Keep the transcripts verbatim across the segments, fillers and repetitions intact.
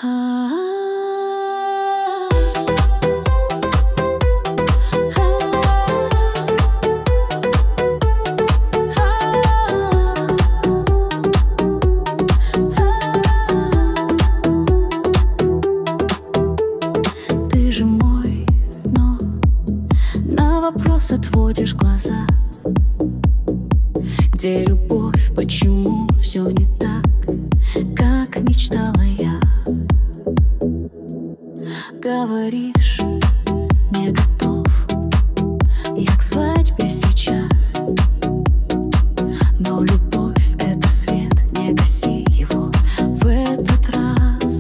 Ты же мой, но на вопрос отводишь глаза. Где любовь, почему все не так, как мечтала я? Говоришь, не готов я к свадьбе сейчас, но любовь — это свет, не гаси его в этот раз.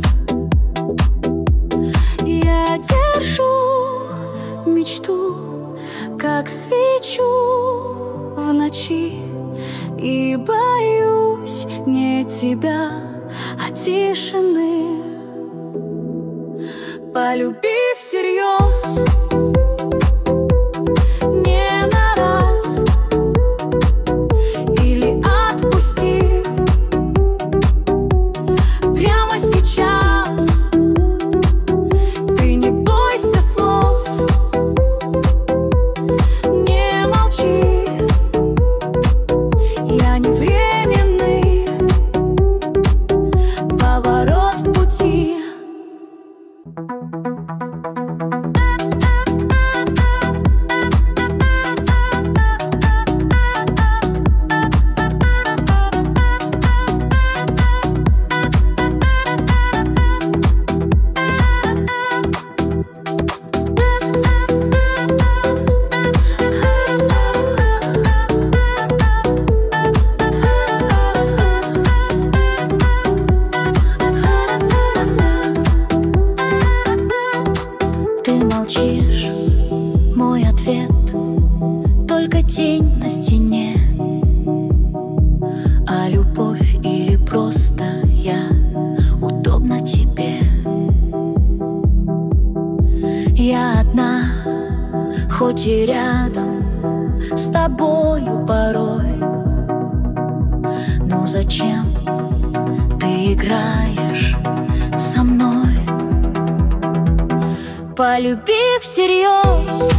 Я держу мечту, как свечу в ночи, и боюсь не тебя, а тишины. Полюби всерьез, не на раз, или отпусти прямо сейчас. Ты не бойся слов, не молчи. Я не временный поворот в пути. Ты молчишь, мой ответ только тень на стене. А любовь или просто я удобна тебе? Я одна, хоть и рядом с тобою порой. Ну зачем ты играешь со мной? Полюби всерьез,